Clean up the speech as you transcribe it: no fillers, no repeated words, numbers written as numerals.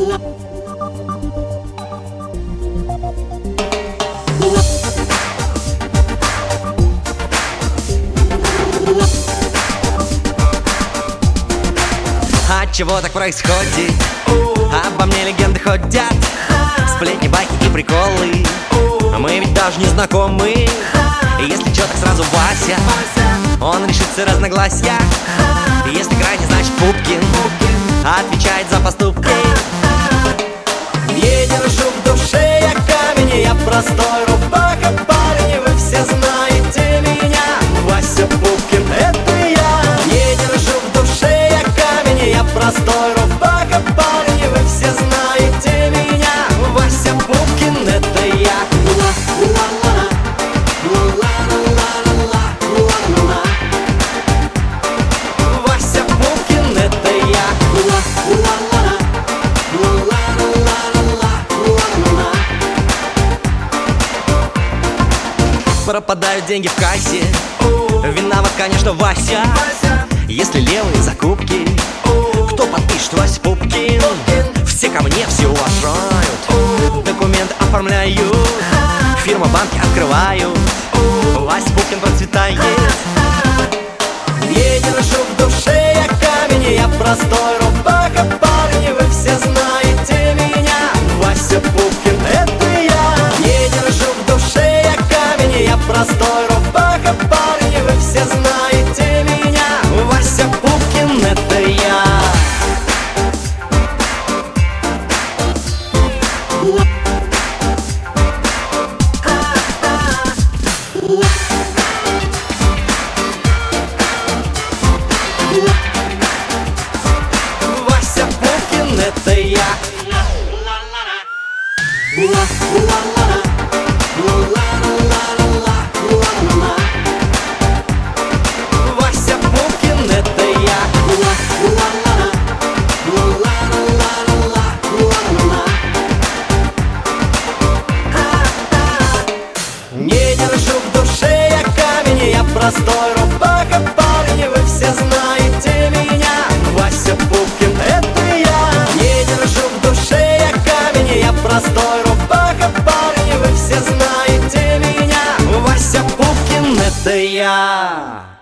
А чего так происходит? Обо мне легенды ходят, сплетни, байки и приколы. Мы ведь даже не знакомы. И если чё, так сразу Вася. Он решится разногласия. И если крайне, значит Пупкин отвечает за поступки. Не держу в душе я камень, я простой рубака парень, и вы все знаете меня. Вася Пупкин — это я. Не держу в душе я камень, я простой рубака парень, и вы все знаете меня. Вася Пупкин — это я. Вася Пупкин — это я. Пропадают деньги в кассе. Виноват, конечно, Вася. Если левые закупки, кто подпишет? Вася Пупкин. Все ко мне, все уважают, документы оформляют, фирма, банки открывают. Вася Пупкин процветает. Не держу в душе я камень, я простой рубака парень, вы все знаете меня. Вася Пупкин — это я. Не держу в душе я камень, я простой рубака парень, вы все знаете меня. Вася Пупкин — это я. Вася Пупкин — это я. Вася Пупкин — это я. Не держу в душе я камень, я простой рубака парень, вы все знаете меня. Вася Пупкин — это я. Не держу в душе я камень, я простой рубака парень, вы все знаете меня. Вася Пупкин — это я.